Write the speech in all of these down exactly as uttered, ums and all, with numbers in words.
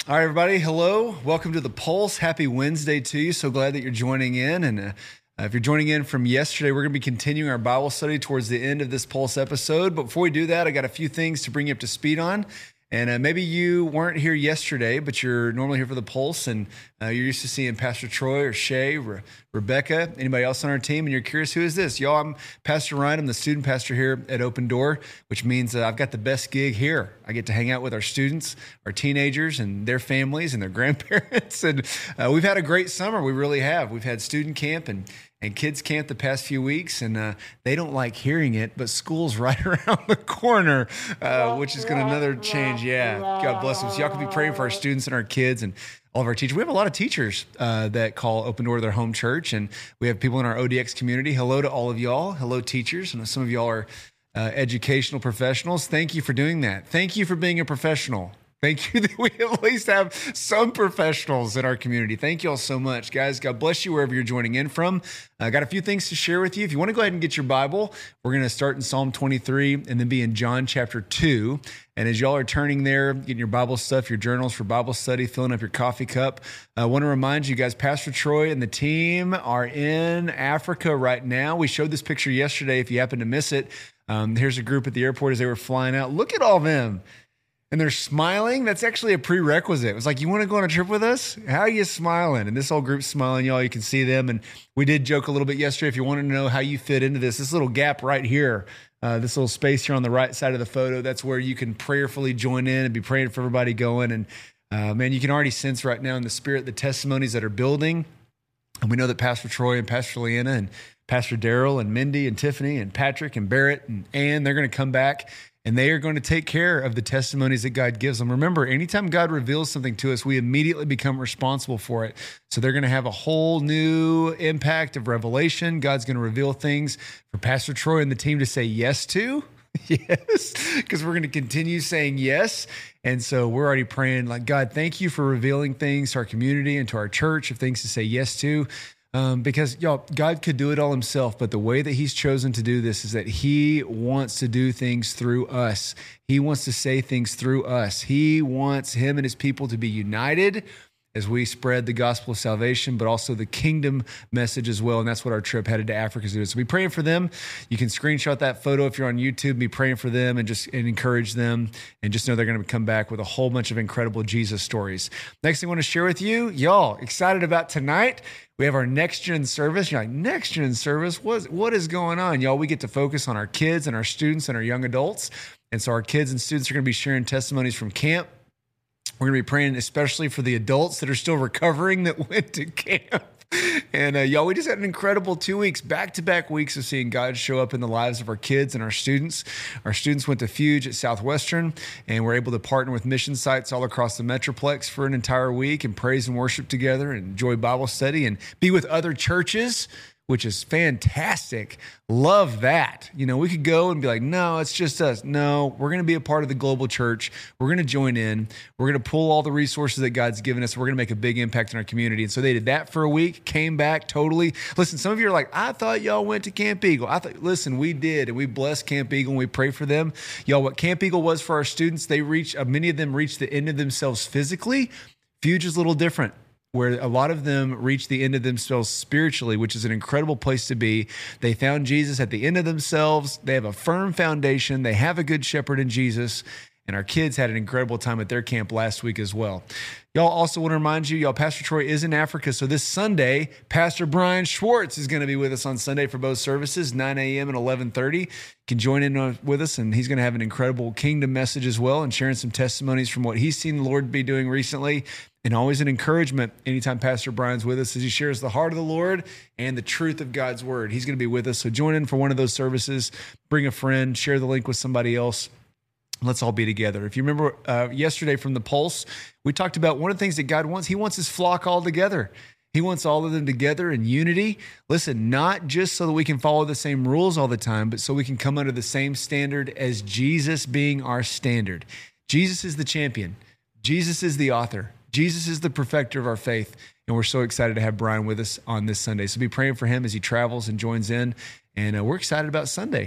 All right, everybody. Hello. Welcome to The Pulse. Happy Wednesday to you. So glad that you're joining in. And uh, if you're joining in from yesterday, we're going to be continuing our Bible study towards the end of this Pulse episode. But before we do that, I got a few things to bring you up to speed on. And uh, maybe you weren't here yesterday, but you're normally here for the Pulse, and uh, you're used to seeing Pastor Troy or Shay, Re- Rebecca, anybody else on our team, and you're curious, who is this? Y'all, I'm Pastor Ryan. I'm the student pastor here at Open Door, which means uh, I've got the best gig here. I get to hang out with our students, our teenagers, and their families and their grandparents. And uh, we've had a great summer. We really have. We've had student camp and And kids camp the past few weeks, and uh, they don't like hearing it, but school's right around the corner, uh, which is going to another change. Yeah, God bless them. So y'all can be praying for our students and our kids and all of our teachers. We have a lot of teachers uh, that call Open Door their home church, and we have people in our O D X community. Hello to all of y'all. Hello, teachers. And some of y'all are uh, educational professionals. Thank you for doing that. Thank you for being a professional. Thank you that we at least have some professionals in our community. Thank you all so much, guys. God bless you wherever you're joining in from. I got a few things to share with you. If you want to go ahead and get your Bible, we're going to start in Psalm twenty-three and then be in John chapter two. And as y'all are turning there, getting your Bible stuff, your journals for Bible study, filling up your coffee cup, I want to remind you guys, Pastor Troy and the team are in Africa right now. We showed this picture yesterday if you happen to miss it. Um, here's a group at the airport as they were flying out. Look at all of them. And they're smiling. That's actually a prerequisite. It was like, you want to go on a trip with us? How are you smiling? And this whole group's smiling, y'all. You can see them. And we did joke a little bit yesterday. If you want to know how you fit into this, this little gap right here, uh, this little space here on the right side of the photo, that's where you can prayerfully join in and be praying for everybody going. And uh, man, you can already sense right now in the spirit the testimonies that are building. And we know that Pastor Troy and Pastor Leanna and Pastor Daryl and Mindy and Tiffany and Patrick and Barrett and Ann, they're going to come back. And they are going to take care of the testimonies that God gives them. Remember, anytime God reveals something to us, we immediately become responsible for it. So they're going to have a whole new impact of revelation. God's going to reveal things for Pastor Troy and the team to say yes to. Yes, because we're going to continue saying yes. And so we're already praying like, God, thank you for revealing things to our community and to our church of things to say yes to. Um, because, y'all, God could do it all himself, but the way that he's chosen to do this is that he wants to do things through us. He wants to say things through us. He wants him and his people to be united as we spread the gospel of salvation, but also the kingdom message as well. And that's what our trip headed to Africa is doing. So be praying for them. You can screenshot that photo if you're on YouTube, be praying for them and just and encourage them. And just know they're going to come back with a whole bunch of incredible Jesus stories. Next thing I want to share with you, y'all, excited about tonight. We have our next gen service. You're like, next gen service? What, what is going on? Y'all, we get to focus on our kids and our students and our young adults. And so our kids and students are going to be sharing testimonies from camp. We're going to be praying especially for the adults that are still recovering that went to camp. And uh, y'all, we just had an incredible two weeks, back-to-back weeks of seeing God show up in the lives of our kids and our students. Our students went to Fuge at Southwestern, and we're able to partner with mission sites all across the Metroplex for an entire week and praise and worship together and enjoy Bible study and be with other churches, which is fantastic. Love that. You know, we could go and be like, no, it's just us. No, we're going to be a part of the global church. We're going to join in. We're going to pull all the resources that God's given us. We're going to make a big impact in our community. And so they did that for a week, came back totally. Listen, some of you are like, I thought y'all went to Camp Eagle. I thought, listen, we did. And we blessed Camp Eagle and we pray for them. Y'all, what Camp Eagle was for our students, they reached, uh, many of them reached the end of themselves physically. Fuge is a little different, where a lot of them reach the end of themselves spiritually, which is an incredible place to be. They found Jesus at the end of themselves. They have a firm foundation. They have a good shepherd in Jesus. And our kids had an incredible time at their camp last week as well. Y'all also want to remind you, y'all, Pastor Troy is in Africa. So this Sunday, Pastor Brian Schwartz is going to be with us on Sunday for both services, nine a.m. and eleven thirty. You can join in with us, and he's going to have an incredible kingdom message as well and sharing some testimonies from what he's seen the Lord be doing recently. And always an encouragement anytime Pastor Brian's with us as he shares the heart of the Lord and the truth of God's word. He's going to be with us. So join in for one of those services. Bring a friend. Share the link with somebody else. Let's all be together. If you remember uh, yesterday from the Pulse, we talked about one of the things that God wants. He wants his flock all together. He wants all of them together in unity. Listen, not just so that we can follow the same rules all the time, but so we can come under the same standard as Jesus being our standard. Jesus is the champion. Jesus is the author. Jesus is the perfecter of our faith. And we're so excited to have Brian with us on this Sunday. So be praying for him as he travels and joins in. And uh, we're excited about Sunday.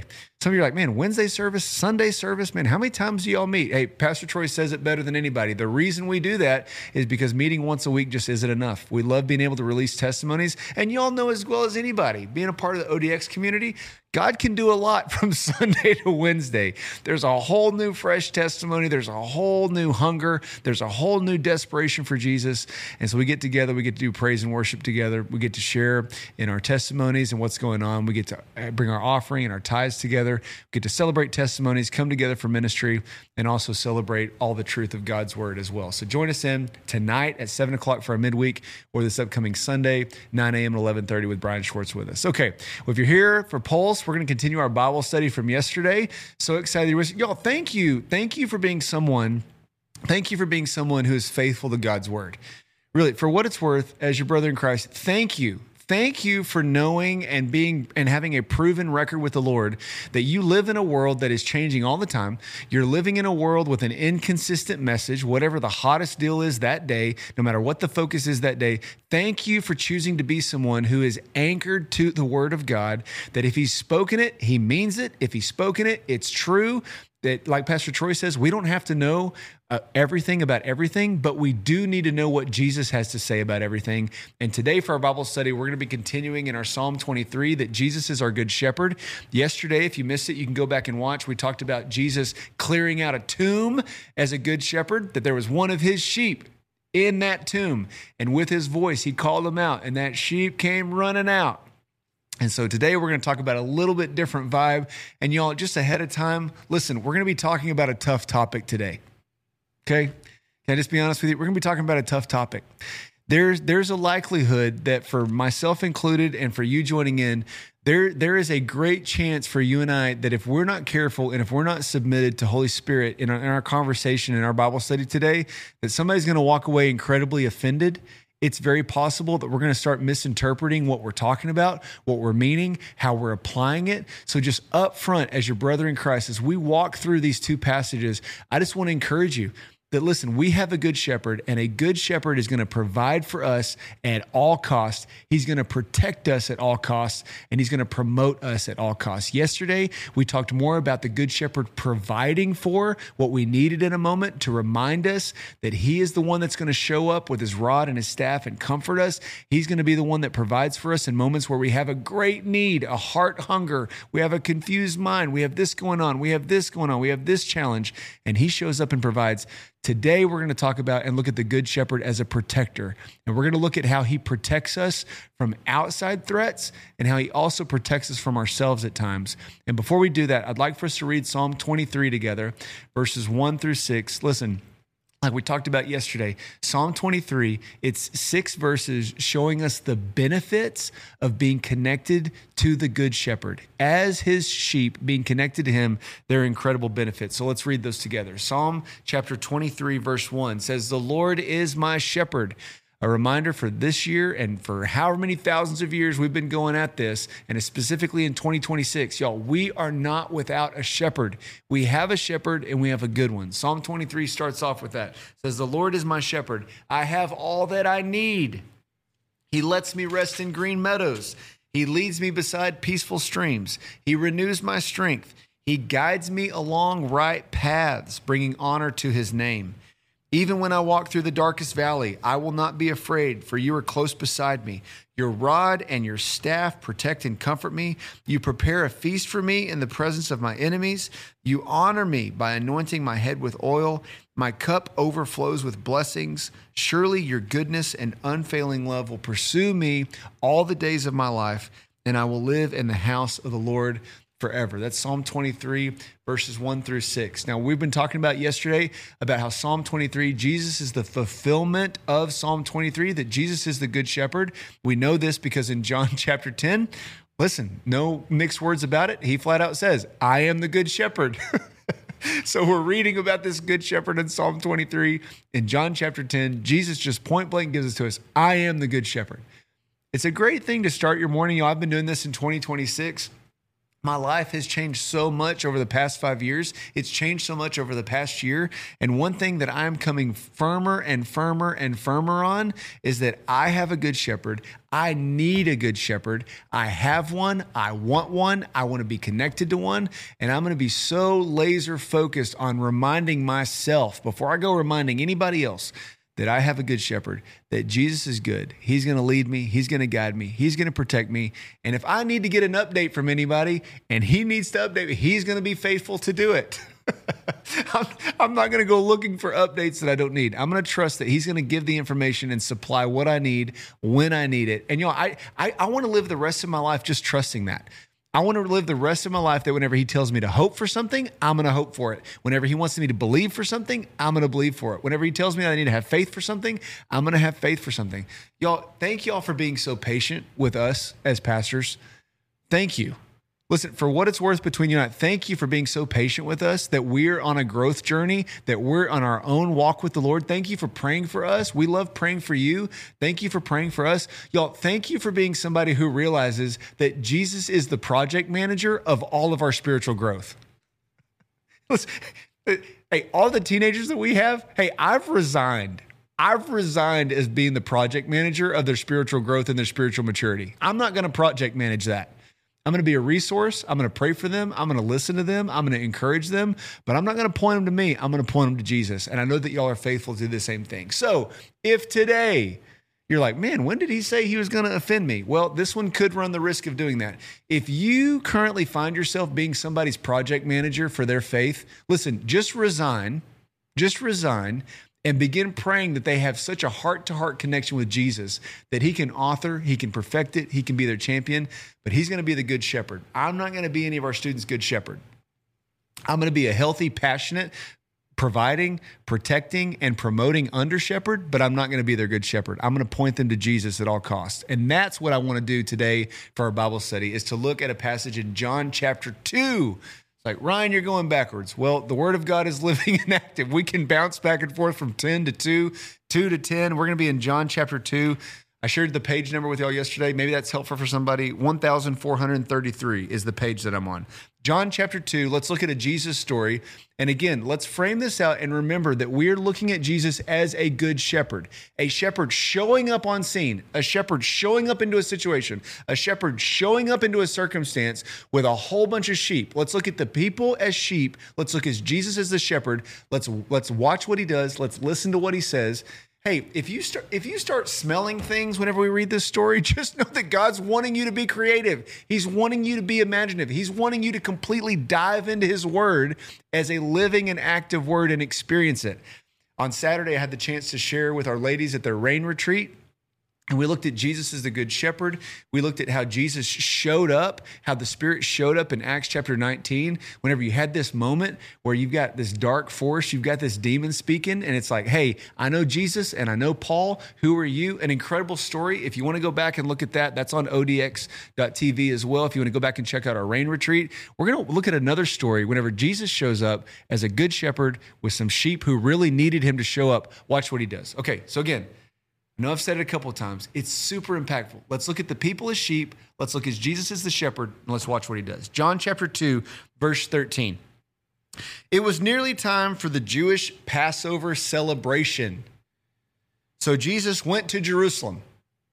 Some of you are like, man, Wednesday service, Sunday service, man, how many times do y'all meet? Hey, Pastor Troy says it better than anybody. The reason we do that is because meeting once a week just isn't enough. We love being able to release testimonies. And y'all know as well as anybody, being a part of the O D X community, God can do a lot from Sunday to Wednesday. There's a whole new fresh testimony. There's a whole new hunger. There's a whole new desperation for Jesus. And so we get together, we get to do praise and worship together. We get to share in our testimonies and what's going on. We get to bring our offering and our tithes together. We get to celebrate testimonies, come together for ministry, and also celebrate all the truth of God's word as well. So join us in tonight at seven o'clock for our midweek, or this upcoming Sunday, nine a.m. and eleven thirty with Brian Schwartz with us. Okay, well, if you're here for Pulse, we're going to continue our Bible study from yesterday. So excited. Y'all, thank you. Thank you for being someone, thank you for being someone who is faithful to God's word. Really, for what it's worth, as your brother in Christ, thank you. Thank you for knowing and being and having a proven record with the Lord that you live in a world that is changing all the time. You're living in a world with an inconsistent message, whatever the hottest deal is that day, no matter what the focus is that day. Thank you for choosing to be someone who is anchored to the word of God, that if he's spoken it, he means it. If he's spoken it, it's true. That, like Pastor Troy says, we don't have to know uh, everything about everything, but we do need to know what Jesus has to say about everything. And today for our Bible study, we're going to be continuing in our Psalm twenty-three, that Jesus is our good shepherd. Yesterday, if you missed it, you can go back and watch. We talked about Jesus clearing out a tomb as a good shepherd, that there was one of his sheep in that tomb. And with his voice, he called them out, and that sheep came running out. And so today we're going to talk about a little bit different vibe. And y'all, just ahead of time, listen, we're going to be talking about a tough topic today. Okay? Can I just be honest with you? We're going to be talking about a tough topic. There's there's a likelihood that for myself included and for you joining in, there there is a great chance for you and I that if we're not careful and if we're not submitted to Holy Spirit in our, in our conversation, in our Bible study today, that somebody's going to walk away incredibly offended. It's very possible that we're going to start misinterpreting what we're talking about, what we're meaning, how we're applying it. So just up front, as your brother in Christ, as we walk through these two passages, I just want to encourage you that, listen, we have a good shepherd, and a good shepherd is going to provide for us at all costs. He's going to protect us at all costs, and he's going to promote us at all costs. Yesterday, we talked more about the good shepherd providing for what we needed in a moment to remind us that he is the one that's going to show up with his rod and his staff and comfort us. He's going to be the one that provides for us in moments where we have a great need, a heart hunger. We have a confused mind. We have this going on. We have this going on. We have this challenge, and he shows up and provides. Today, we're going to talk about and look at the Good Shepherd as a protector. And we're going to look at how he protects us from outside threats and how he also protects us from ourselves at times. And before we do that, I'd like for us to read Psalm twenty-three together, verses one through six. Listen. Like we talked about yesterday, Psalm twenty-three, it's six verses showing us the benefits of being connected to the Good Shepherd. As his sheep, being connected to him, there are incredible benefits. So let's read those together. Psalm chapter twenty-three, verse one says, "The Lord is my shepherd." A reminder for this year and for however many thousands of years we've been going at this, and specifically in twenty twenty-six, y'all, we are not without a shepherd. We have a shepherd and we have a good one. Psalm twenty-three starts off with that. It says, "The Lord is my shepherd. I have all that I need. He lets me rest in green meadows. He leads me beside peaceful streams. He renews my strength. He guides me along right paths, bringing honor to his name. Even when I walk through the darkest valley, I will not be afraid, for you are close beside me. Your rod and your staff protect and comfort me. You prepare a feast for me in the presence of my enemies. You honor me by anointing my head with oil. My cup overflows with blessings. Surely your goodness and unfailing love will pursue me all the days of my life, and I will live in the house of the Lord forever." That's Psalm twenty-three, verses one through six. Now, we've been talking about yesterday about how Psalm twenty-three, Jesus is the fulfillment of Psalm twenty-three, that Jesus is the good shepherd. We know this because in John chapter ten, listen, no mixed words about it. He flat out says, "I am the good shepherd." So we're reading about this good shepherd in Psalm twenty-three. In John chapter ten, Jesus just point blank gives it to us, "I am the good shepherd." It's a great thing to start your morning. You know, I've been doing this in twenty twenty-six. My life has changed so much over the past five years. It's changed so much over the past year. And one thing that I'm coming firmer and firmer and firmer on is that I have a good shepherd. I need a good shepherd. I have one. I want one. I want to be connected to one. And I'm going to be so laser focused on reminding myself before I go reminding anybody else that I have a good shepherd, that Jesus is good. He's going to lead me. He's going to guide me. He's going to protect me. And if I need to get an update from anybody and he needs to update me, he's going to be faithful to do it. I'm, I'm not going to go looking for updates that I don't need. I'm going to trust that he's going to give the information and supply what I need when I need it. And, you know, I, I, I want to live the rest of my life just trusting that. I want to live the rest of my life that whenever he tells me to hope for something, I'm going to hope for it. Whenever he wants me to believe for something, I'm going to believe for it. Whenever he tells me that I need to have faith for something, I'm going to have faith for something. Y'all, thank y'all for being so patient with us as pastors. Thank you. Listen, for what it's worth between you and I, thank you for being so patient with us, that we're on a growth journey, that we're on our own walk with the Lord. Thank you for praying for us. We love praying for you. Thank you for praying for us. Y'all, thank you for being somebody who realizes that Jesus is the project manager of all of our spiritual growth. Listen, hey, all the teenagers that we have, hey, I've resigned. I've resigned as being the project manager of their spiritual growth and their spiritual maturity. I'm not going to project manage that. I'm going to be a resource. I'm going to pray for them. I'm going to listen to them. I'm going to encourage them, but I'm not going to point them to me. I'm going to point them to Jesus. And I know that y'all are faithful to do the same thing. So if today you're like, man, when did he say he was going to offend me? Well, this one could run the risk of doing that. If you currently find yourself being somebody's project manager for their faith, listen, just resign, just resign. And begin praying that they have such a heart-to-heart connection with Jesus that he can author, he can perfect it, he can be their champion, but he's going to be the good shepherd. I'm not going to be any of our students' good shepherd. I'm going to be a healthy, passionate, providing, protecting, and promoting under shepherd, but I'm not going to be their good shepherd. I'm going to point them to Jesus at all costs. And that's what I want to do today for our Bible study, is to look at a passage in John chapter two. Like, Ryan, you're going backwards. Well, the word of God is living and active. We can bounce back and forth from ten to two, two to ten. We're going to be in John chapter two. I shared the page number with y'all yesterday. Maybe that's helpful for somebody. one thousand four hundred thirty-three is the page that I'm on. John chapter two, let's look at a Jesus story. And again, let's frame this out and remember that we're looking at Jesus as a good shepherd, a shepherd showing up on scene, a shepherd showing up into a situation, a shepherd showing up into a circumstance with a whole bunch of sheep. Let's look at the people as sheep. Let's look at Jesus as the shepherd. Let's, let's watch what he does. Let's listen to what he says. Hey, if you start if you start smelling things whenever we read this story, just know that God's wanting you to be creative. He's wanting you to be imaginative. He's wanting you to completely dive into his word as a living and active word and experience it. On Saturday, I had the chance to share with our ladies at their rain retreat. And we looked at Jesus as the good shepherd. We looked at how Jesus showed up, how the Spirit showed up in Acts chapter nineteen. Whenever you had this moment where you've got this dark force, you've got this demon speaking, and it's like, hey, I know Jesus and I know Paul. Who are you? An incredible story. If you want to go back and look at that, that's on O D X dot T V as well. If you want to go back and check out our rain retreat, we're going to look at another story whenever Jesus shows up as a good shepherd with some sheep who really needed him to show up. Watch what he does. Okay, so again, I know I've said it a couple of times. It's super impactful. Let's look at the people as sheep. Let's look at Jesus as the shepherd, and let's watch what he does. John chapter two, verse thirteen. It was nearly time for the Jewish Passover celebration. So Jesus went to Jerusalem.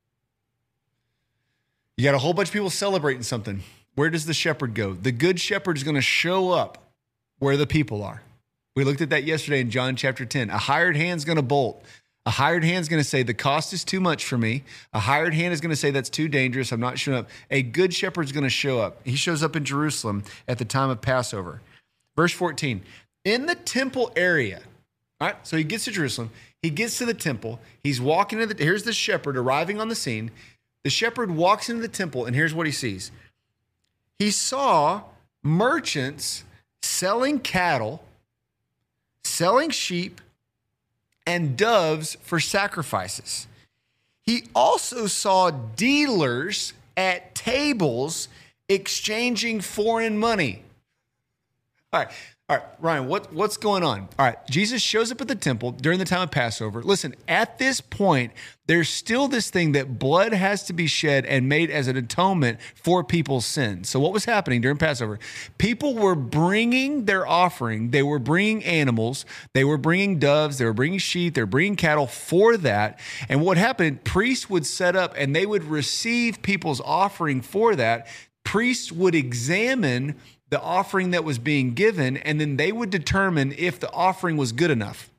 You got a whole bunch of people celebrating something. Where does the shepherd go? The good shepherd is going to show up where the people are. We looked at that yesterday in John chapter ten. A hired hand's going to bolt. A hired hand is going to say, the cost is too much for me. A hired hand is going to say, that's too dangerous. I'm not showing up. A good shepherd is going to show up. He shows up in Jerusalem at the time of Passover. Verse fourteen, in the temple area. All right, so he gets to Jerusalem. He gets to the temple. He's walking into the, here's the shepherd arriving on the scene. The shepherd walks into the temple, and here's what he sees. He saw merchants selling cattle, selling sheep, and doves for sacrifices. He also saw dealers at tables exchanging foreign money. All right, All right, Ryan, what, what's going on? All right, Jesus shows up at the temple during the time of Passover. Listen, at this point, there's still this thing that blood has to be shed and made as an atonement for people's sins. So what was happening during Passover? People were bringing their offering. They were bringing animals. They were bringing doves. They were bringing sheep. They were bringing cattle for that. And what happened, priests would set up and they would receive people's offering for that. Priests would examine the offering that was being given, and then they would determine if the offering was good enough.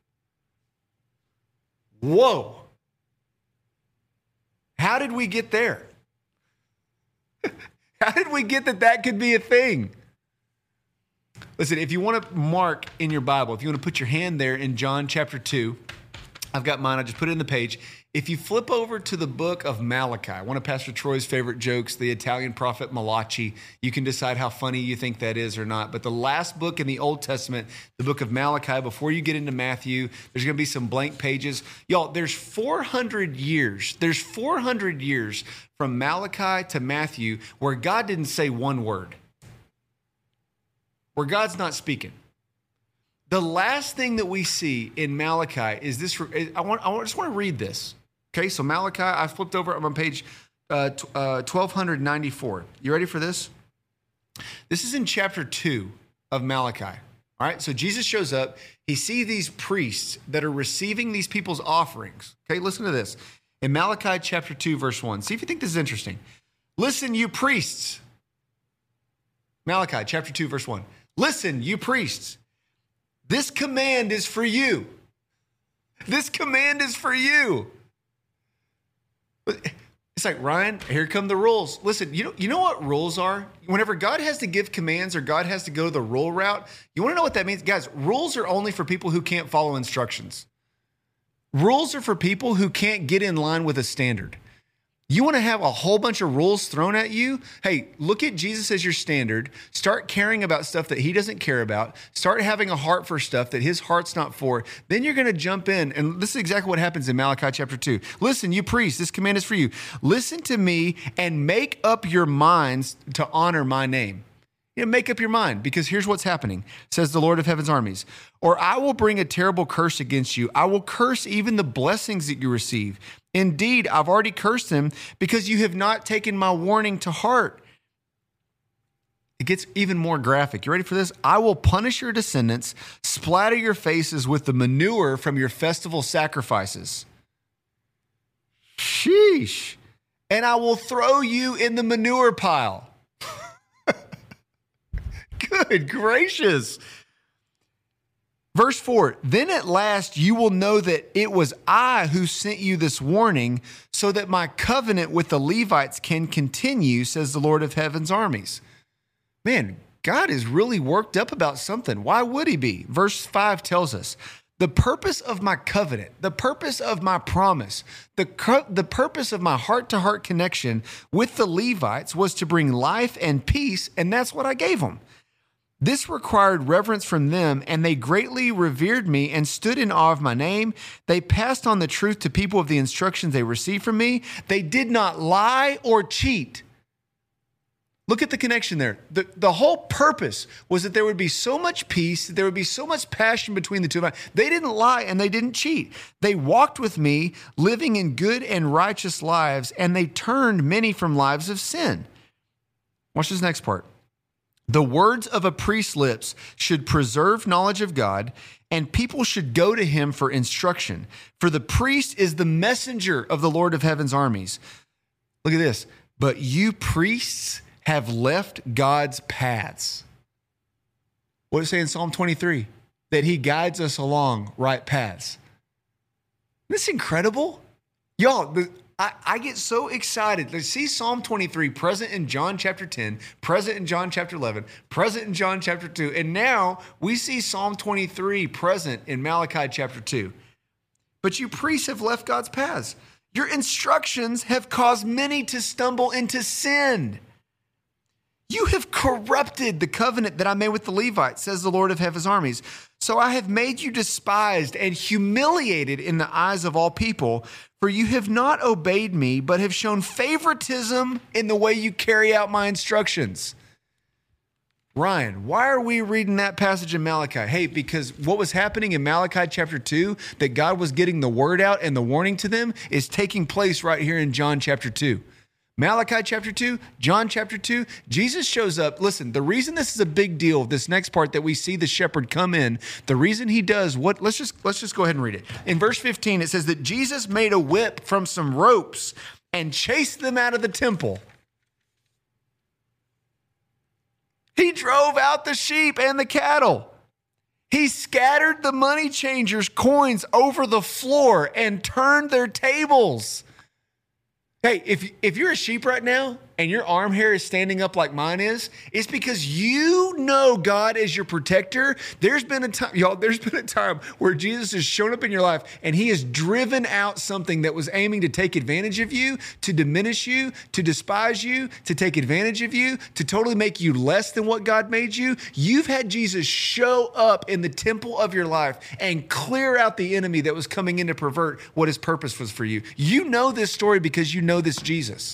Whoa. How did we get there? How did we get that that could be a thing? Listen, if you want to mark in your Bible, if you want to put your hand there in John chapter two, I've got mine. I just put it in the page. If you flip over to the book of Malachi, one of Pastor Troy's favorite jokes, the Italian prophet Malachi, you can decide how funny you think that is or not. But the last book in the Old Testament, the book of Malachi, before you get into Matthew, there's going to be some blank pages. Y'all, there's four hundred years. There's four hundred years from Malachi to Matthew where God didn't say one word, where God's not speaking. The last thing that we see in Malachi is this. I want. I just want to read this. Okay, so Malachi, I flipped over. I'm on page uh, uh, twelve ninety-four. You ready for this? This is in chapter two of Malachi. All right, so Jesus shows up. He sees these priests that are receiving these people's offerings. Okay, listen to this. In Malachi chapter two, verse one. See if you think this is interesting. Listen, you priests. Malachi chapter two, verse one. Listen, you priests. This command is for you. This command is for you. It's like, Ryan, here come the rules. Listen, you know, you know what rules are? Whenever God has to give commands or God has to go the rule route, you want to know what that means? Guys, rules are only for people who can't follow instructions. Rules are for people who can't get in line with a standard. You want to have a whole bunch of rules thrown at you? Hey, look at Jesus as your standard. Start caring about stuff that he doesn't care about. Start having a heart for stuff that his heart's not for. Then you're going to jump in. And this is exactly what happens in Malachi chapter two. Listen, you priests, this command is for you. Listen to me and make up your minds to honor my name. You know, make up your mind, because here's what's happening, says the Lord of heaven's armies. Or I will bring a terrible curse against you. I will curse even the blessings that you receive. Indeed, I've already cursed them because you have not taken my warning to heart. It gets even more graphic. You ready for this? I will punish your descendants, splatter your faces with the manure from your festival sacrifices. Sheesh. And I will throw you in the manure pile. Good gracious. Verse four, then at last you will know that it was I who sent you this warning so that my covenant with the Levites can continue, says the Lord of heaven's armies. Man, God is really worked up about something. Why would he be? Verse five tells us, the purpose of my covenant, the purpose of my promise, the, the purpose of my heart-to-heart connection with the Levites was to bring life and peace, and that's what I gave them. This required reverence from them, and they greatly revered me and stood in awe of my name. They passed on the truth to people of the instructions they received from me. They did not lie or cheat. Look at the connection there. The, the whole purpose was that there would be so much peace, that there would be so much passion between the two of them. They didn't lie and they didn't cheat. They walked with me, living in good and righteous lives, and they turned many from lives of sin. Watch this next part. The words of a priest's lips should preserve knowledge of God, and people should go to him for instruction. For the priest is the messenger of the Lord of heaven's armies. Look at this. But you priests have left God's paths. What does it say in Psalm twenty-three? That he guides us along right paths. Isn't this incredible? Y'all, the, I, I get so excited to see Psalm twenty-three present in John chapter ten, present in John chapter eleven, present in John chapter two, and now we see Psalm twenty-three present in Malachi chapter two. But you priests have left God's paths. Your instructions have caused many to stumble into sin. You have corrupted the covenant that I made with the Levites, says the Lord of heaven's armies. So I have made you despised and humiliated in the eyes of all people, for you have not obeyed me, but have shown favoritism in the way you carry out my instructions. Ryan, why are we reading that passage in Malachi? Hey, because what was happening in Malachi chapter two, that God was getting the word out and the warning to them, is taking place right here in John chapter two. Malachi chapter two, John chapter two, Jesus shows up. Listen, the reason this is a big deal, this next part that we see the shepherd come in, the reason he does what, let's just, let's just go ahead and read it. In verse fifteen, it says that Jesus made a whip from some ropes and chased them out of the temple. He drove out the sheep and the cattle. He scattered the money changers' coins over the floor and turned their tables. Hey, if, if you're a sheep right now and your arm hair is standing up like mine is, it's because you know God is your protector. There's been a time, y'all, there's been a time where Jesus has shown up in your life and he has driven out something that was aiming to take advantage of you, to diminish you, to despise you, to take advantage of you, to totally make you less than what God made you. You've had Jesus show up in the temple of your life and clear out the enemy that was coming in to pervert what his purpose was for you. You know this story because you know this Jesus.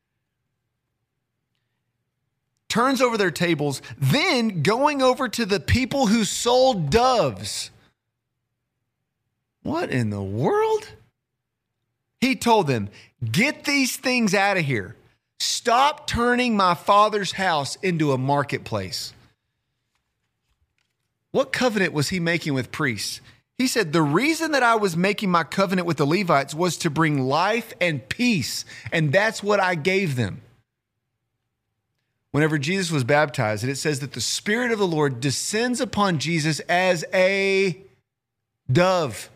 Turns over their tables, then going over to the people who sold doves. What in the world? He told them, get these things out of here. Stop turning my Father's house into a marketplace. What covenant was he making with priests? He said, the reason that I was making my covenant with the Levites was to bring life and peace, and that's what I gave them. Whenever Jesus was baptized, and it says that the Spirit of the Lord descends upon Jesus as a dove.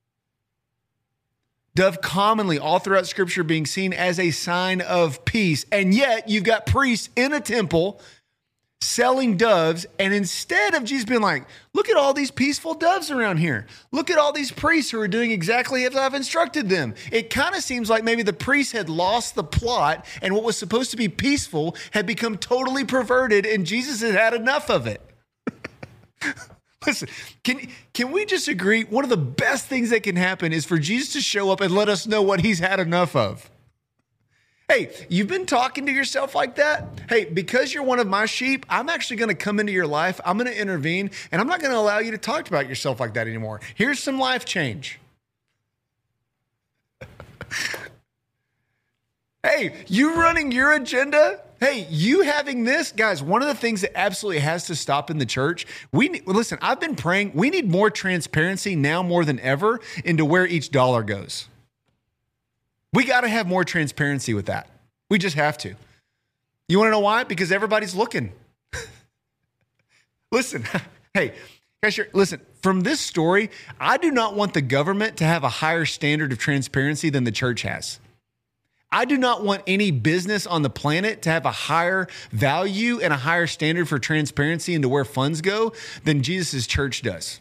Dove commonly all throughout Scripture being seen as a sign of peace. And yet you've got priests in a temple selling doves, and instead of Jesus being like, look at all these peaceful doves around here. Look at all these priests who are doing exactly as I've instructed them. It kind of seems like maybe the priests had lost the plot and what was supposed to be peaceful had become totally perverted and Jesus had had enough of it. Listen, can, can we just agree? One of the best things that can happen is for Jesus to show up and let us know what he's had enough of. Hey, you've been talking to yourself like that? Hey, because you're one of my sheep, I'm actually going to come into your life. I'm going to intervene, and I'm not going to allow you to talk about yourself like that anymore. Here's some life change. Hey, you running your agenda? Hey, you having this? Guys, one of the things that absolutely has to stop in the church, we need, listen, I've been praying, we need more transparency now more than ever into where each dollar goes. We got to have more transparency with that. We just have to. You want to know why? Because everybody's looking. Listen, hey, guys, listen, from this story, I do not want the government to have a higher standard of transparency than the church has. I do not want any business on the planet to have a higher value and a higher standard for transparency into where funds go than Jesus' church does.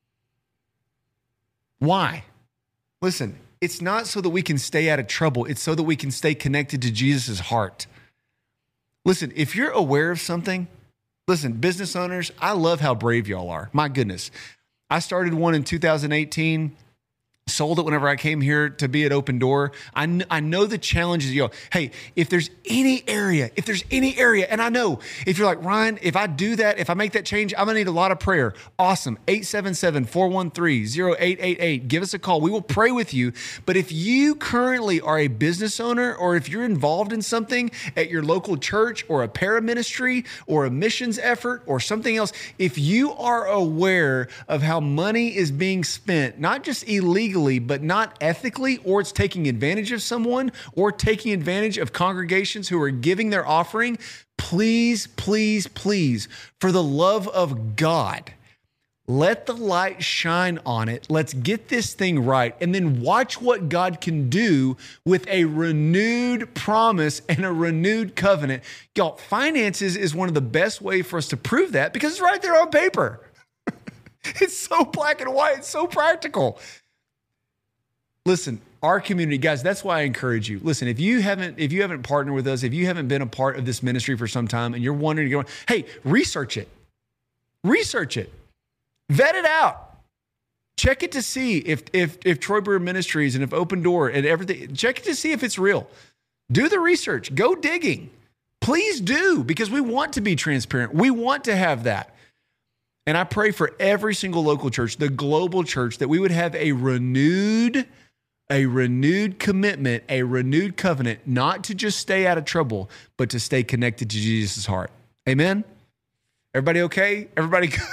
Why? Listen, it's not so that we can stay out of trouble. It's so that we can stay connected to Jesus' heart. Listen, if you're aware of something, listen, business owners, I love how brave y'all are. My goodness. I started one in two thousand eighteen. Sold it whenever I came here to be at Open Door. I, kn- I know the challenges. You know, hey, if there's any area, if there's any area, and I know if you're like, Ryan, if I do that, if I make that change, I'm going to need a lot of prayer. Awesome. eight seven seven, four one three, zero eight eight eight. Give us a call. We will pray with you. But if you currently are a business owner, or if you're involved in something at your local church or a paraministry or a missions effort or something else, if you are aware of how money is being spent, not just illegally, but not ethically, or it's taking advantage of someone or taking advantage of congregations who are giving their offering, please, please, please, for the love of God, let the light shine on it. Let's get this thing right. And then watch what God can do with a renewed promise and a renewed covenant. Y'all, finances is one of the best ways for us to prove that because it's right there on paper. It's so black and white. It's so practical. Listen, our community, guys, that's why I encourage you. Listen, if you haven't, if you haven't partnered with us, if you haven't been a part of this ministry for some time and you're wondering, you're going, hey, research it. Research it. Vet it out. Check it to see if if if Troy Brewer Ministries and if Open Door and everything, check it to see if it's real. Do the research. Go digging. Please do, because we want to be transparent. We want to have that. And I pray for every single local church, the global church, that we would have a renewed, a renewed commitment, a renewed covenant, not to just stay out of trouble, but to stay connected to Jesus' heart. Amen? Everybody okay? Everybody good?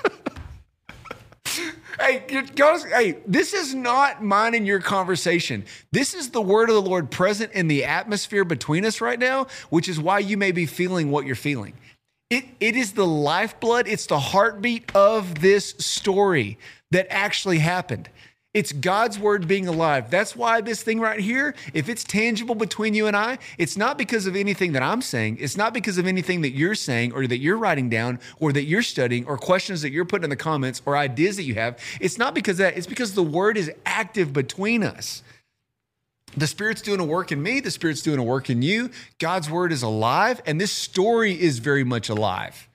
Hey, guys, hey, this is not mine and your conversation. This is the word of the Lord present in the atmosphere between us right now, which is why you may be feeling what you're feeling. It, it is the lifeblood, it's the heartbeat of this story that actually happened. It's God's word being alive. That's why this thing right here, if it's tangible between you and I, it's not because of anything that I'm saying. It's not because of anything that you're saying or that you're writing down or that you're studying or questions that you're putting in the comments or ideas that you have. It's not because of that. It's because the word is active between us. The Spirit's doing a work in me. The Spirit's doing a work in you. God's word is alive, and this story is very much alive.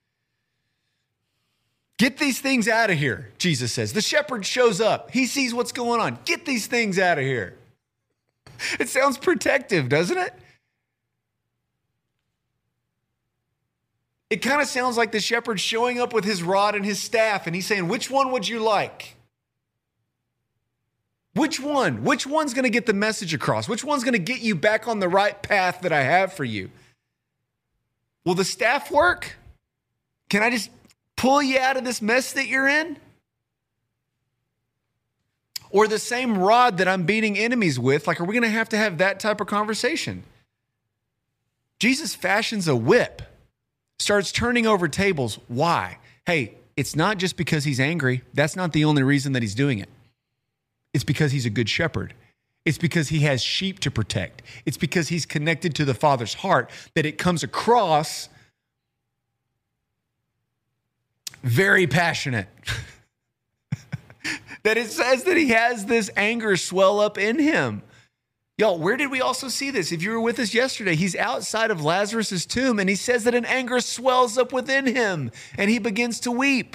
Get these things out of here, Jesus says. The shepherd shows up. He sees what's going on. Get these things out of here. It sounds protective, doesn't it? It kind of sounds like the shepherd showing up with his rod and his staff, and he's saying, which one would you like? Which one? Which one's going to get the message across? Which one's going to get you back on the right path that I have for you? Will the staff work? Can I just pull you out of this mess that you're in? Or the same rod that I'm beating enemies with? Like, are we going to have to have that type of conversation? Jesus fashions a whip, starts turning over tables. Why? Hey, it's not just because he's angry. That's not the only reason that he's doing it. It's because he's a good shepherd. It's because he has sheep to protect. It's because he's connected to the Father's heart that it comes across very passionate. That it says that he has this anger swell up in him. Y'all, where did we also see this? If you were with us yesterday, he's outside of Lazarus' tomb, and he says that an anger swells up within him, and he begins to weep.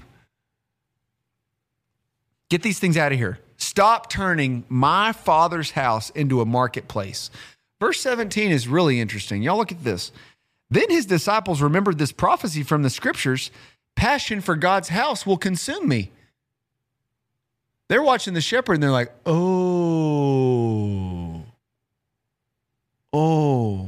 Get these things out of here. Stop turning my Father's house into a marketplace. Verse seventeen is really interesting. Y'all look at this. Then his disciples remembered this prophecy from the scriptures. Passion for God's house will consume me. They're watching the shepherd and they're like, oh, oh,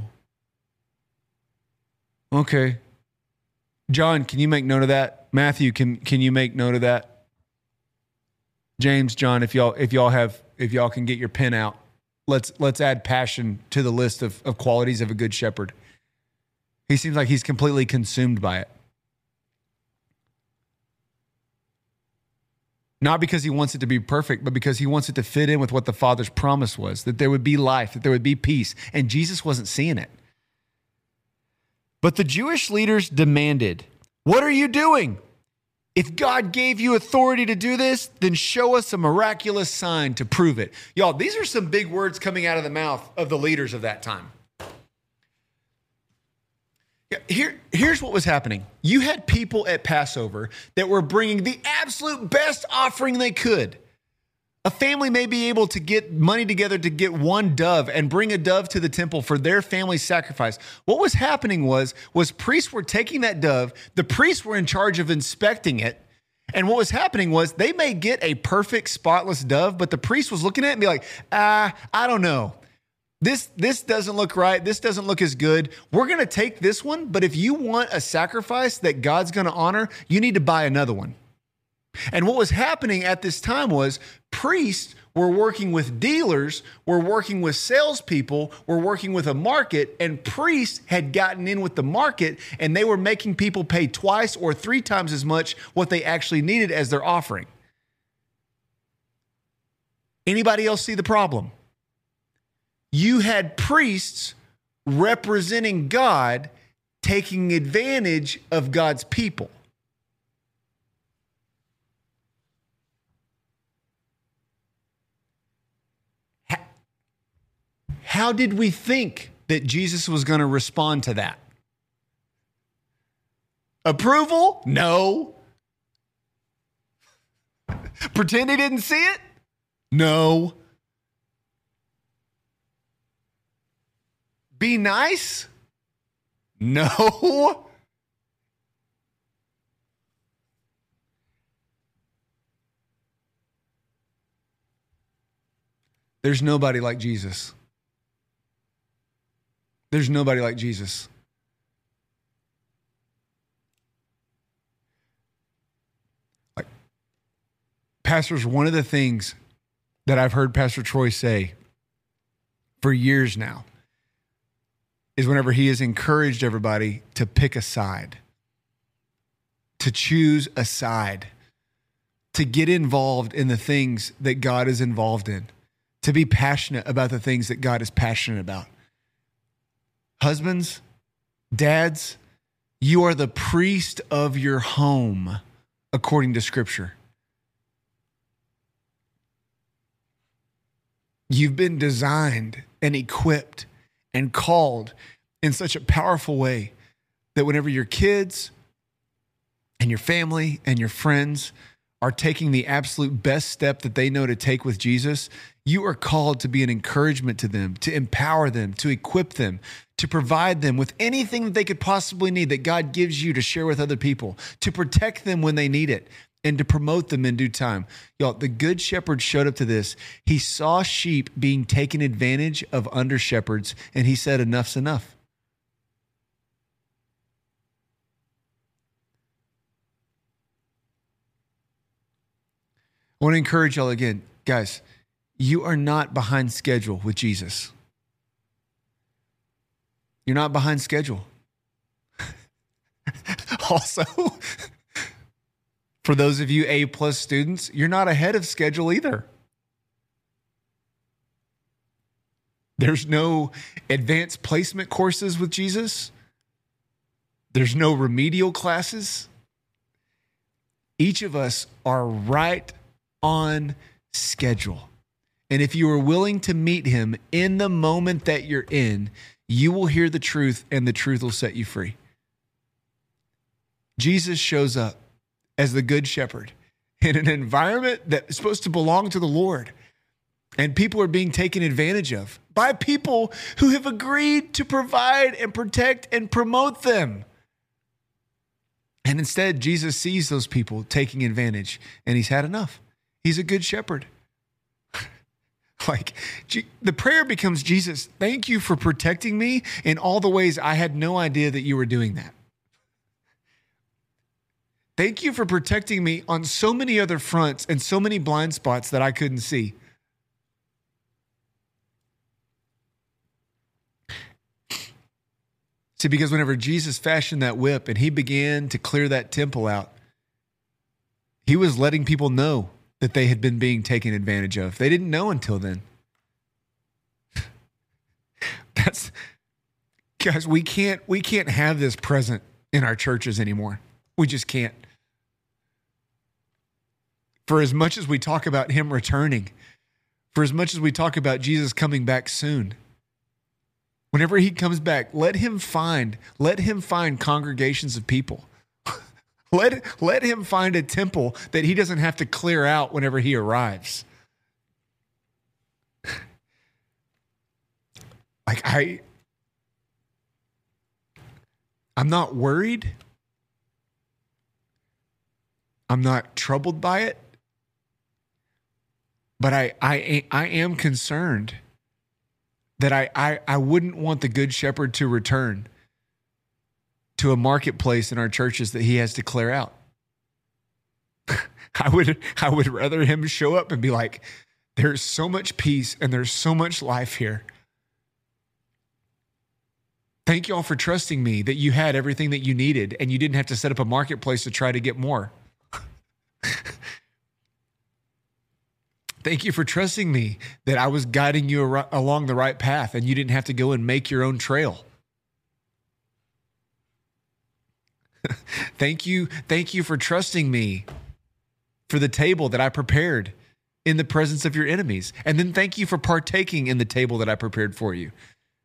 okay. John, can you make note of that? Matthew, can can you make note of that? James, John, if y'all if y'all have if y'all can get your pen out, let's let's add passion to the list of, of qualities of a good shepherd. He seems like he's completely consumed by it. Not because he wants it to be perfect, but because he wants it to fit in with what the Father's promise was, that there would be life, that there would be peace. And Jesus wasn't seeing it. But the Jewish leaders demanded, what are you doing? If God gave you authority to do this, then show us a miraculous sign to prove it. Y'all, these are some big words coming out of the mouth of the leaders of that time. Here, here's what was happening. You had people at Passover that were bringing the absolute best offering they could. A family may be able to get money together to get one dove and bring a dove to the temple for their family sacrifice. What was happening was, was priests were taking that dove. The priests were in charge of inspecting it. And what was happening was they may get a perfect, spotless dove, but the priest was looking at it and be like, ah, I don't know. This this doesn't look right. This doesn't look as good. We're going to take this one, but if you want a sacrifice that God's going to honor, you need to buy another one. And what was happening at this time was priests were working with dealers, were working with salespeople, were working with a market, and priests had gotten in with the market, and they were making people pay twice or three times as much what they actually needed as their offering. Anybody else see the problem? You had priests representing God taking advantage of God's people. How did we think that Jesus was going to respond to that? Approval? No. Pretend he didn't see it? No. Be nice? No. There's nobody like Jesus. There's nobody like Jesus. Like, pastors, one of the things that I've heard Pastor Troy say for years now is whenever he has encouraged everybody to pick a side, to choose a side, to get involved in the things that God is involved in, to be passionate about the things that God is passionate about. Husbands, dads, you are the priest of your home, according to Scripture. You've been designed and equipped and called in such a powerful way that whenever your kids and your family and your friends are taking the absolute best step that they know to take with Jesus, you are called to be an encouragement to them, to empower them, to equip them, to provide them with anything that they could possibly need that God gives you to share with other people, to protect them when they need it, and to promote them in due time. Y'all, the good shepherd showed up to this. He saw sheep being taken advantage of under shepherds, and he said, enough's enough. I want to encourage y'all again, guys, you are not behind schedule with Jesus. You're not behind schedule. Also, for those of you A plus students, you're not ahead of schedule either. There's no advanced placement courses with Jesus. There's no remedial classes. Each of us are right on schedule. And if you are willing to meet him in the moment that you're in, you will hear the truth and the truth will set you free. Jesus shows up as the good shepherd in an environment that is supposed to belong to the Lord. And people are being taken advantage of by people who have agreed to provide and protect and promote them. And instead, Jesus sees those people taking advantage and he's had enough. He's a good shepherd. Like, the prayer becomes, Jesus, thank you for protecting me in all the ways I had no idea that you were doing that. Thank you for protecting me on so many other fronts and so many blind spots that I couldn't see. See, because whenever Jesus fashioned that whip and he began to clear that temple out, he was letting people know that they had been being taken advantage of. They didn't know until then. That's, guys, we can't, we can't have this present in our churches anymore. We just can't. For as much as we talk about him returning, for as much as we talk about Jesus coming back soon, whenever he comes back, let him find, let him find congregations of people. Let, let him find a temple that he doesn't have to clear out whenever he arrives. Like, I, I'm not worried. I'm not troubled by it. But I, I, I am concerned that I, I, I wouldn't want the good shepherd to return to a marketplace in our churches that he has to clear out. I would, I would rather him show up and be like, there's so much peace and there's so much life here. Thank you all for trusting me that you had everything that you needed and you didn't have to set up a marketplace to try to get more. Thank you for trusting me that I was guiding you ar- along the right path and you didn't have to go and make your own trail. Thank you. Thank you for trusting me for the table that I prepared in the presence of your enemies. And then thank you for partaking in the table that I prepared for you.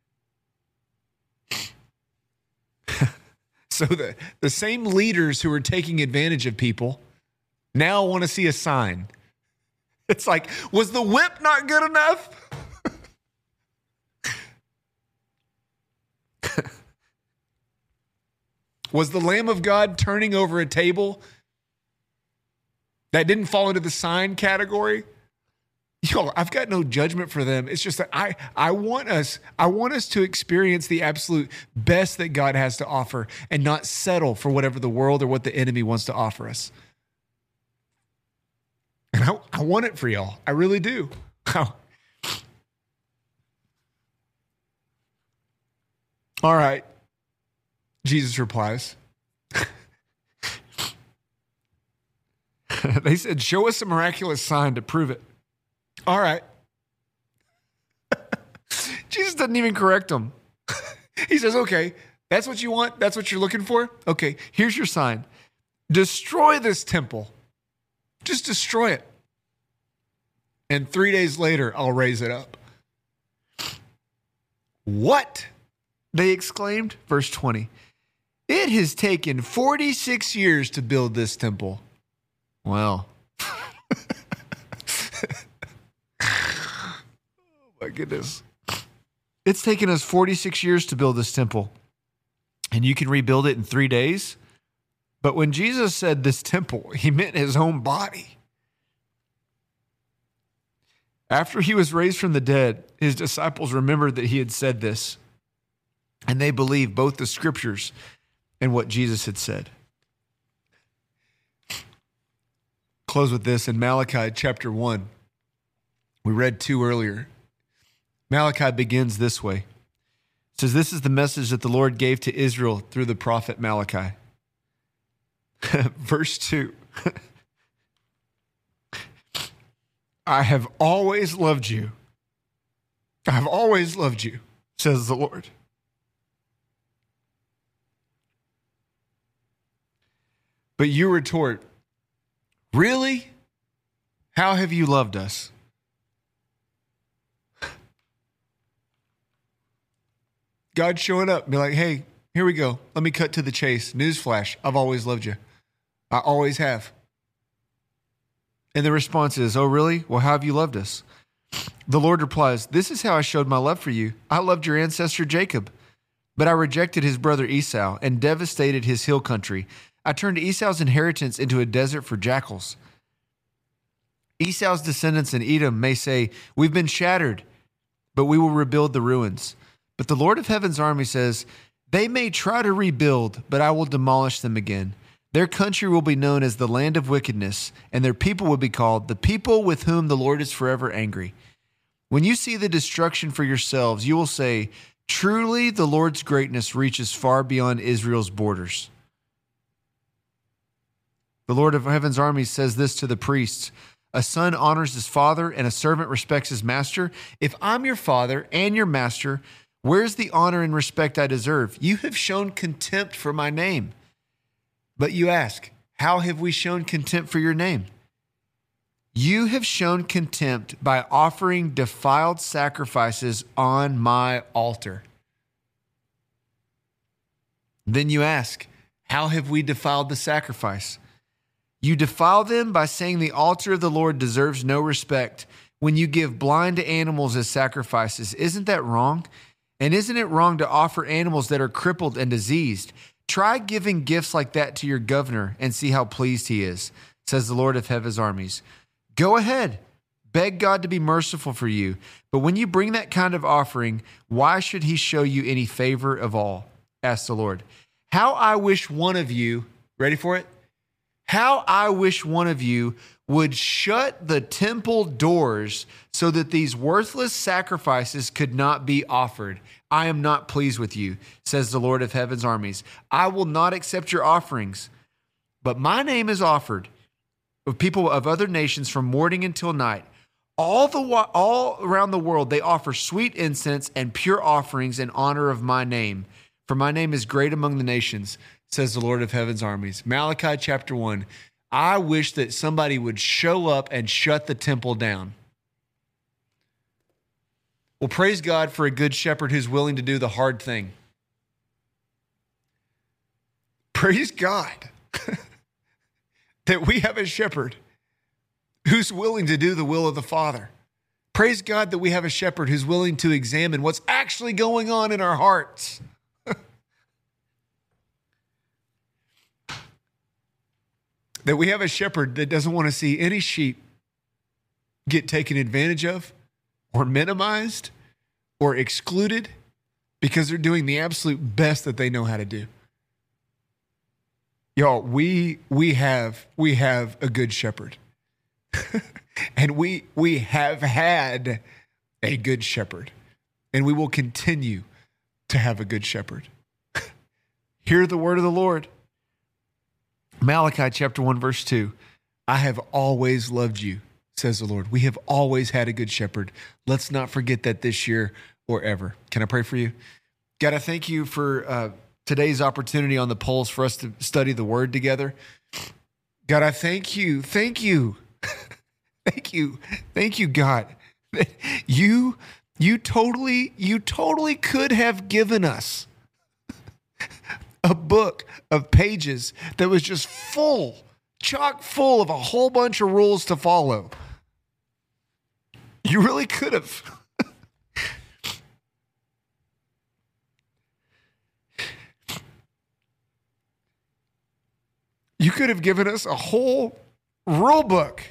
So the, the same leaders who are taking advantage of people now want to see a sign. It's like, was the whip not good enough? Was the Lamb of God turning over a table that didn't fall into the sign category? Yo, I've got no judgment for them. It's just that I, I want us, I want us to experience the absolute best that God has to offer and not settle for whatever the world or what the enemy wants to offer us. And I, I want it for y'all. I really do. All right. Jesus replies. They said, show us a miraculous sign to prove it. All right. Jesus doesn't even correct them. He says, okay, that's what you want? That's what you're looking for? Okay, here's your sign. Destroy this temple. Just destroy it. And three days later, I'll raise it up. What? They exclaimed. Verse twenty. It has taken forty-six years to build this temple. Well. My goodness. It's taken us forty-six years to build this temple, and you can rebuild it in three days. But when Jesus said this temple, he meant his own body. After he was raised from the dead, his disciples remembered that he had said this, and they believed both the scriptures and what Jesus had said. Close with this in Malachi chapter one. We read two earlier. Malachi begins this way. It says, this is the message that the Lord gave to Israel through the prophet Malachi. Verse two. I have always loved you. I have always loved you, says the Lord. But you retort, really? How have you loved us? God showing up, be like, hey, here we go. Let me cut to the chase. Newsflash, I've always loved you. I always have. And the response is, oh, really? Well, how have you loved us? The Lord replies, this is how I showed my love for you. I loved your ancestor Jacob, but I rejected his brother Esau and devastated his hill country. I turned Esau's inheritance into a desert for jackals. Esau's descendants in Edom may say, we've been shattered, but we will rebuild the ruins. But the Lord of Heaven's army says, they may try to rebuild, but I will demolish them again. Their country will be known as the land of wickedness, and their people will be called the people with whom the Lord is forever angry. When you see the destruction for yourselves, you will say, truly the Lord's greatness reaches far beyond Israel's borders. The Lord of Heaven's army says this to the priests. A son honors his father and a servant respects his master. If I'm your father and your master, where's the honor and respect I deserve? You have shown contempt for my name. But you ask, how have we shown contempt for your name? You have shown contempt by offering defiled sacrifices on my altar. Then you ask, how have we defiled the sacrifice? You defile them by saying the altar of the Lord deserves no respect when you give blind animals as sacrifices. Isn't that wrong? And isn't it wrong to offer animals that are crippled and diseased? Try giving gifts like that to your governor and see how pleased he is, says the Lord of Heaven's armies. Go ahead, beg God to be merciful for you. But when you bring that kind of offering, why should he show you any favor of all? Asked the Lord. How I wish one of you, ready for it? How I wish one of you would shut the temple doors so that these worthless sacrifices could not be offered. I am not pleased with you, says the Lord of Heaven's armies. I will not accept your offerings, but my name is offered of people of other nations from morning until night. All the all around the world, they offer sweet incense and pure offerings in honor of my name. For my name is great among the nations, says the Lord of Heaven's armies. Malachi chapter one. I wish that somebody would show up and shut the temple down. Well, praise God for a good shepherd who's willing to do the hard thing. Praise God that we have a shepherd who's willing to do the will of the Father. Praise God that we have a shepherd who's willing to examine what's actually going on in our hearts. that we have a shepherd that doesn't want to see any sheep get taken advantage of or minimized or excluded because they're doing the absolute best that they know how to do. Y'all, we we have we have a good shepherd. And we we have had a good shepherd. And we will continue to have a good shepherd. Hear the word of the Lord. Malachi chapter one, verse two. I have always loved you, says the Lord. We have always had a good shepherd. Let's not forget that this year or ever. Can I pray for you? God, I thank you for uh, today's opportunity on the Pulse for us to study the word together. God, I thank you. Thank you. Thank you. Thank you, God. You, you totally, you totally could have given us a book of pages that was just full, chock full of a whole bunch of rules to follow. You really could have. You could have given us a whole rule book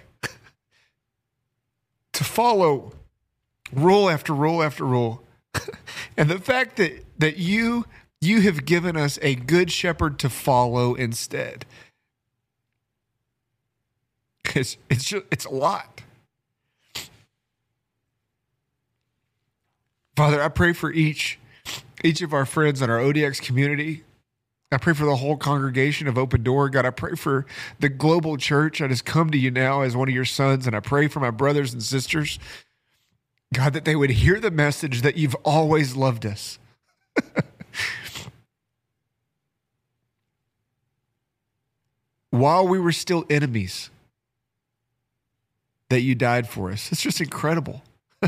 to follow, rule after rule after rule. And the fact that that you you have given us a good shepherd to follow instead. It's it's just, it's a lot. Father, I pray for each each of our friends in our O D X community. I pray for the whole congregation of Open Door. God, I pray for the global church. I just come to you now as one of your sons, and I pray for my brothers and sisters, God, that they would hear the message that you've always loved us. While we were still enemies, that you died for us. It's just incredible.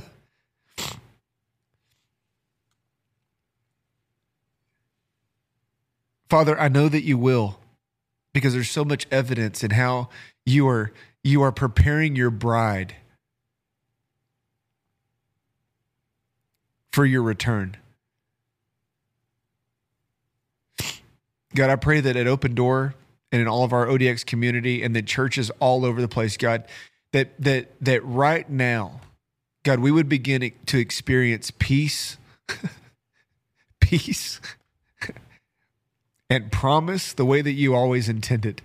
Father, I know that you will, because there's so much evidence in how you are, you are preparing your bride for your return. God, I pray that at Open Door and in all of our O D X community and the churches all over the place, God, that that that right now, God, we would begin to experience peace, peace, and promise the way that you always intended.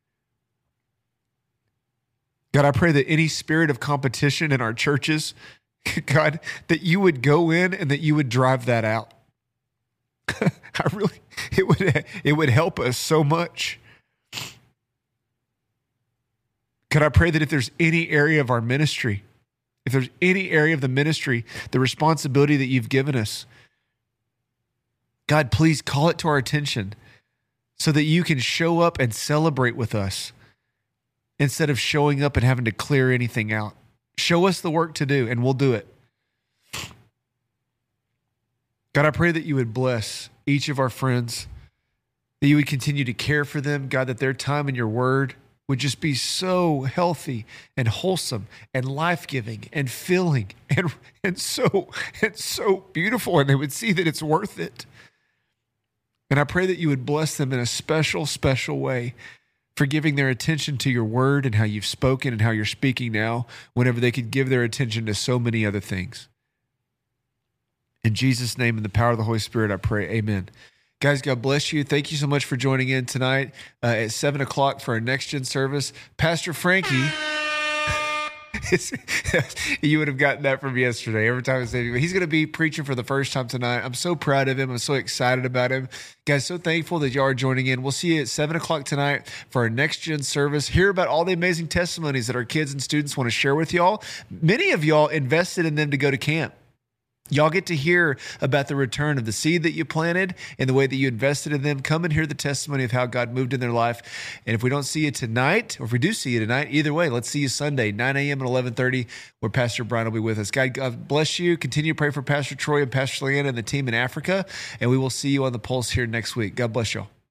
God, I pray that any spirit of competition in our churches, God, that you would go in and that you would drive that out. I really, it would, it would help us so much. God, I pray that if there's any area of our ministry, if there's any area of the ministry, the responsibility that you've given us, God, please call it to our attention so that you can show up and celebrate with us instead of showing up and having to clear anything out. Show us the work to do and we'll do it. God, I pray that you would bless each of our friends, that you would continue to care for them, God, that their time in your word would just be so healthy and wholesome and life-giving and filling and, and so and so beautiful, and they would see that it's worth it. And I pray that you would bless them in a special, special way for giving their attention to your word and how you've spoken and how you're speaking now, whenever they could give their attention to so many other things. In Jesus' name, in the power of the Holy Spirit, I pray, amen. Guys, God bless you. Thank you so much for joining in tonight uh, at seven o'clock for our Next Gen service. Pastor Frankie, you would have gotten that from yesterday. Every time I say, he's going to be preaching for the first time tonight. I'm so proud of him. I'm so excited about him. Guys, so thankful that y'all are joining in. We'll see you at seven o'clock tonight for our Next Gen service. Hear about all the amazing testimonies that our kids and students want to share with y'all. Many of y'all invested in them to go to camp. Y'all get to hear about the return of the seed that you planted and the way that you invested in them. Come and hear the testimony of how God moved in their life. And if we don't see you tonight, or if we do see you tonight, either way, let's see you Sunday, nine a.m. and eleven thirty, where Pastor Brian will be with us. God, God bless you. Continue to pray for Pastor Troy and Pastor Leanna and the team in Africa. And we will see you on the Pulse here next week. God bless y'all.